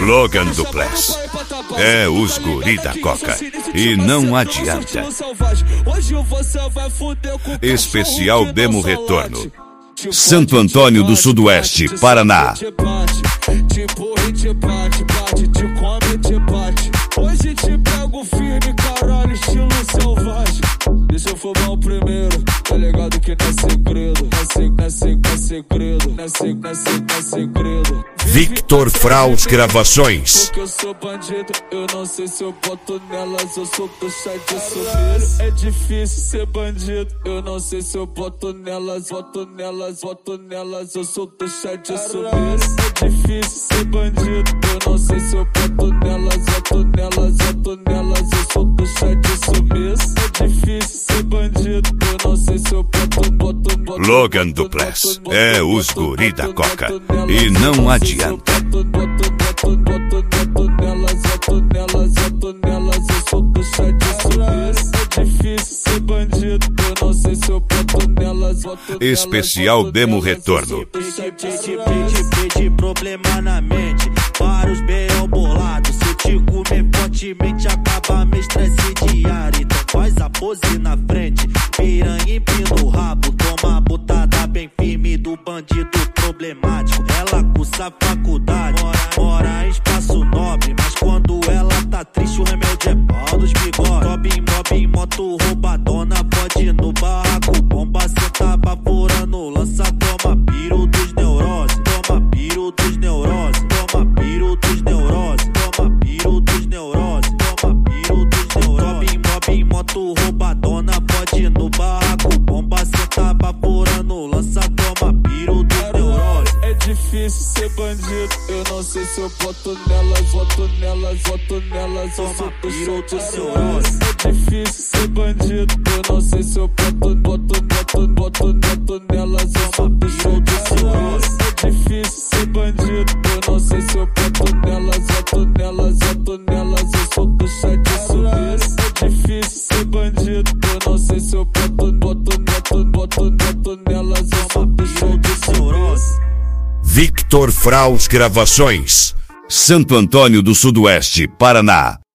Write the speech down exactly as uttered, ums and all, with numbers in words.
Logan Duplex é os guri da Coca e não adianta. Especial Demo Retorno, Santo Antônio do Sudoeste, Paraná. Hoje te pego firme, caralho, estilo selvagem. Deixa eu fumar o primeiro, tá ligado que não é segredo. Não é segredo, não é segredo, não é segredo, não é segredo. Victor Fraus Gravações. Porque eu sou bandido, eu não sei se eu boto nelas, eu sou do chá de sumeiro. É difícil ser bandido, eu não sei se eu boto nelas, boto nelas, boto nelas, eu sou do chá de sumeiro. É difícil ser bandido, eu não sei se eu boto nelas, boto nelas, boto nelas, eu sou do chá de sumeiro. É difícil ser bandido, eu não sei se eu boto, boto, boto. Logan Duplex é os guri da Coca e não adianta. Especial Demo Retorno. De problema na mente, vários B O bolados. Se eu te comer fortemente, acaba meu estresse diário. Então faz a pose na frente, piranha empina o rabo. Toma a botada bem firme do bandido problemático. Ela cursa faculdade, mora, mora em espaço nobre. Mas quando ela tá triste, o remédio é pau dos bigodes. Sobe em mob em moto roubadona, pode no barraco. Bomba senta baforando, lança, toma piro dos neuroses. Toma piro dos neuroses, toma piro dos neuroses, toma piro dos neuroses, toma piro dos neuroses. Sobe em mob em moto roubadona, pode no barraco. Bomba senta baforando, lança, toma piro dos neuroses. É difícil ser bandido, eu não sei se eu boto nelas, boto nelas, boto nelas, toma piro dos neuroses. É difícil ser bandido, eu não sei se eu boto, boto, boto, boto, boto nelas, toma piro dos neuroses. É difícil ser bandido, eu não sei se eu boto nelas, boto nelas, boto nelas, eu sou do chá de sumeiro. É difícil ser bandido, eu não sei se eu boto, boto, boto, boto, boto nelas, toma piro dos neuroses. Victor Fraus Gravações, Santo Antônio do Sudoeste, Paraná.